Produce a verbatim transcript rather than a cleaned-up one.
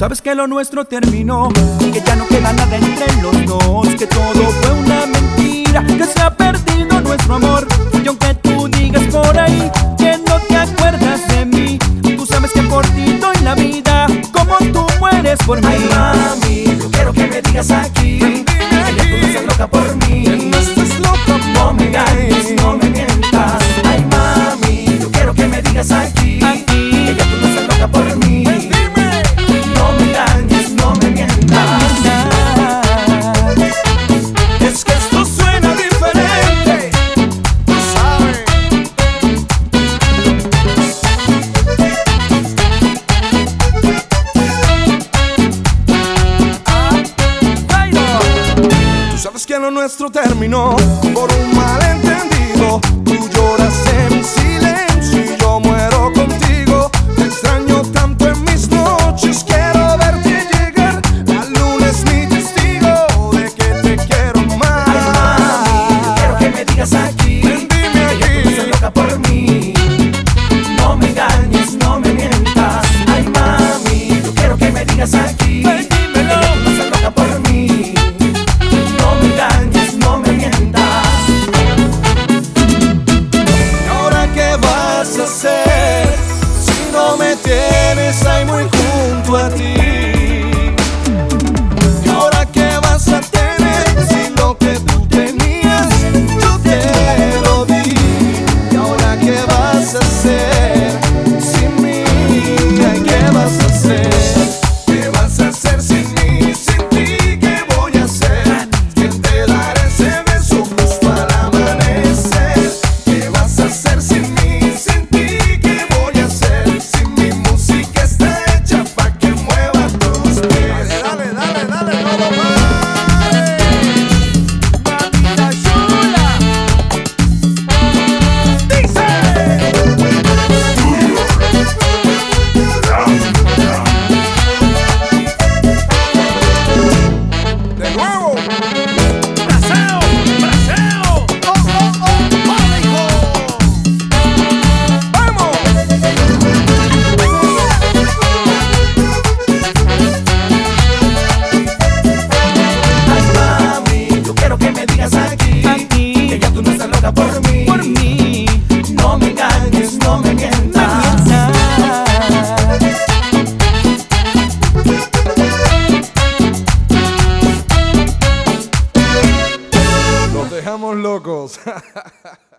sabes que lo nuestro terminó, que ya no queda nada entre los dos, que todo fue una mentira, que se ha perdido nuestro amor. Y aunque tú digas por ahí que no te acuerdas de mí, tú sabes que por ti doy la vida, como tú mueres por mí. Ay, mami, yo quiero que me digas aquí que ya tú no estás loca por mí, que no estás loca, no me engañes, no me mientas. Ay, mami, yo quiero que me digas aquí que ya tú no estás loca por mí, no me engañes, no me mientas. Es que esto suena diferente, tú sabes. Tú sabes que lo nuestro terminó por un malentendido. Tú lloras en silencio y yo muero contigo. Te extraño tanto en mis noches, quiero verte llegar. La luna es mi testigo de que te quiero más. Ay, mami, yo quiero que me digas aquí Ven, dime que ya tú no estás aquí. loca por mí, no me engañes, no me mientas. Ay, mami, yo quiero que me digas aquí que ya tú no estás loca por mí, no me engañes, no me mientas. ¿Y ahora qué vas a hacer si no me tienes ahí muy junto a ti? ¿Y ahora qué vas a tener si lo que tú tenías yo te lo di? ¿Y ahora qué vas a hacer sin mí? Ay, ¿qué vas a hacer? ¿Qué vas a hacer sin mí? Sin ti, ¿qué voy a hacer? ¿Quién te dará ese beso justo al amanecer? ¿Qué vas a hacer sin mí? Sin ti, ¿qué voy a hacer? Si mi música está hecha pa' que mueva tus pies. Dale, dale, dale, dale, no lo pares. Mamita chula. Dice. De nuevo. ¡Braseo! ¡Braseo! Oh, oh, oh, oh, hijo. ¡Vamos! Ay, mami, yo quiero que me digas aquí que ya tú no estás loca por mí, Por mí, no me engañes, no me mientas. Los dejamos locos.